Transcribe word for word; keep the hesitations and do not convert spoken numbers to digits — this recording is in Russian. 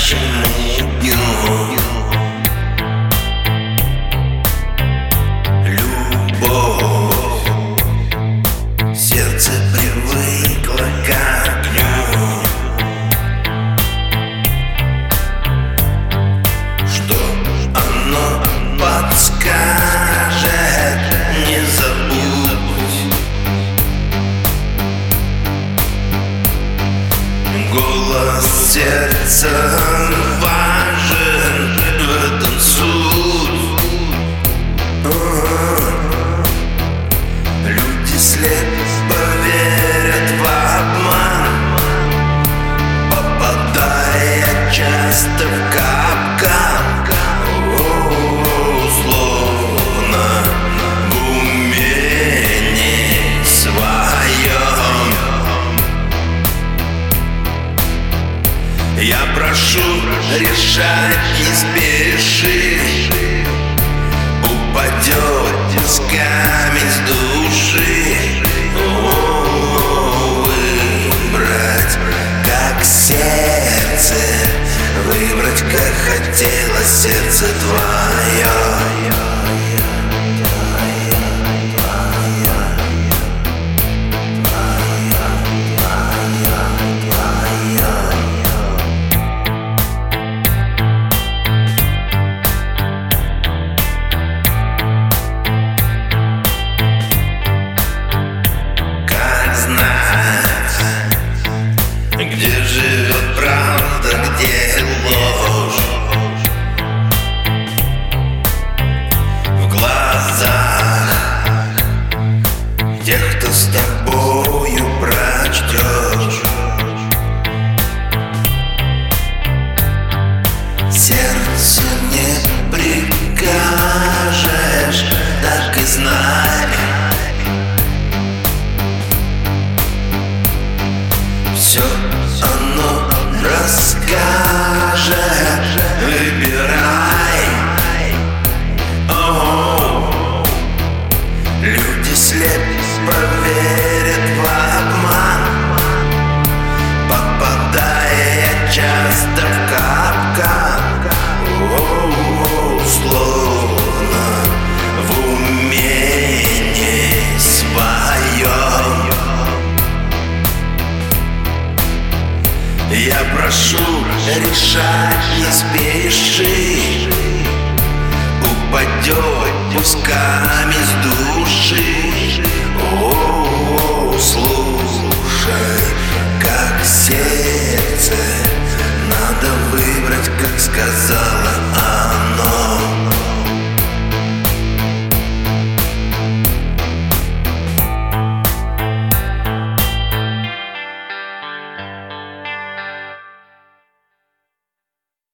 настоящему дню. Любовь, сердце привыкло к огню. Что оно подскажет, не забудь. Голос сердца важен, в этом суть. Люди слепо верят в обман, попадая часто в капкан. Словно в уме не своем. Я прошу решать, не спеши. Упадет с камень с души. О, выбрать, как сердце, выбрать, как хотело сердце твое. Где живет правда, где ложь? В глазах тех, кто с тобою прочтешь. Сердцу не прикажешь, так и знай. Все оно расскажет, выбирай. О, люди слепо верят в обман, попадая часто в капкан. О, словно в уме не своем. Я прошу решать, не спеши. Упадет кусками с души. О, слушай, как сердце, надо выбрать, как сказала